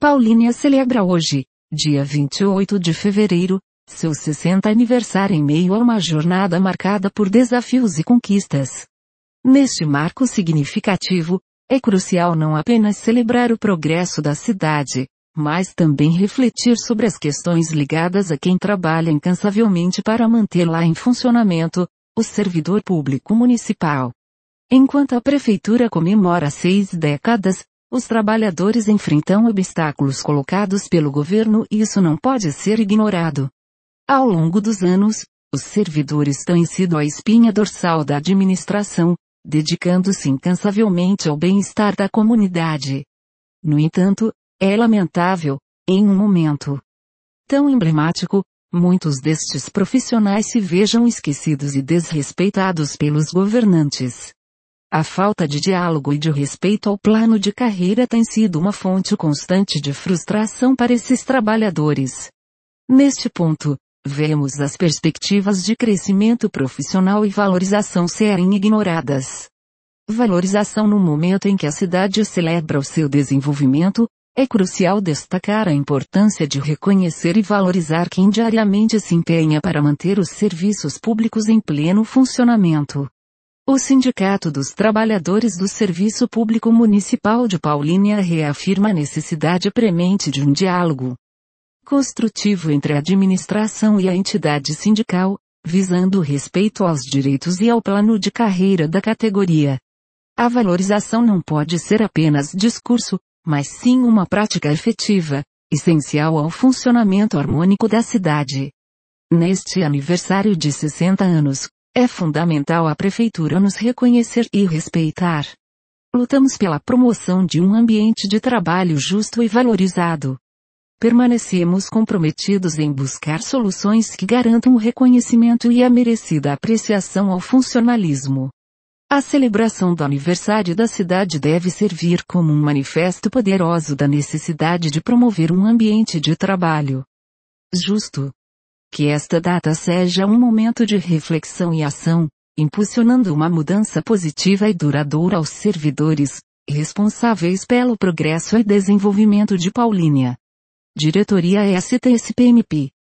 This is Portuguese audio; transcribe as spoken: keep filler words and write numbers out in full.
Paulínia celebra hoje, dia vinte e oito de fevereiro, seu sessenta aniversário em meio a uma jornada marcada por desafios e conquistas. Neste marco significativo, é crucial não apenas celebrar o progresso da cidade, mas também refletir sobre as questões ligadas a quem trabalha incansavelmente para mantê-la em funcionamento, o servidor público municipal. Enquanto a prefeitura comemora seis décadas, os trabalhadores enfrentam obstáculos colocados pelo governo e isso não pode ser ignorado. Ao longo dos anos, os servidores têm sido a espinha dorsal da administração, dedicando-se incansavelmente ao bem-estar da comunidade. No entanto, é lamentável, em um momento tão emblemático, muitos destes profissionais se vejam esquecidos e desrespeitados pelos governantes. A falta de diálogo e de respeito ao plano de carreira tem sido uma fonte constante de frustração para esses trabalhadores. Neste ponto, vemos as perspectivas de crescimento profissional e valorização serem ignoradas. Valorização no momento em que a cidade celebra o seu desenvolvimento, é crucial destacar a importância de reconhecer e valorizar quem diariamente se empenha para manter os serviços públicos em pleno funcionamento. O Sindicato dos Trabalhadores do Serviço Público Municipal de Paulínia reafirma a necessidade premente de um diálogo construtivo entre a administração e a entidade sindical, visando o respeito aos direitos e ao plano de carreira da categoria. A valorização não pode ser apenas discurso, mas sim uma prática efetiva, essencial ao funcionamento harmônico da cidade. Neste aniversário de sessenta anos, é fundamental a Prefeitura nos reconhecer e respeitar. Lutamos pela promoção de um ambiente de trabalho justo e valorizado. Permanecemos comprometidos em buscar soluções que garantam o reconhecimento e a merecida apreciação ao funcionalismo. A celebração do aniversário da cidade deve servir como um manifesto poderoso da necessidade de promover um ambiente de trabalho justo. Que esta data seja um momento de reflexão e ação, impulsionando uma mudança positiva e duradoura aos servidores, responsáveis pelo progresso e desenvolvimento de Paulínia. Diretoria S T S P M P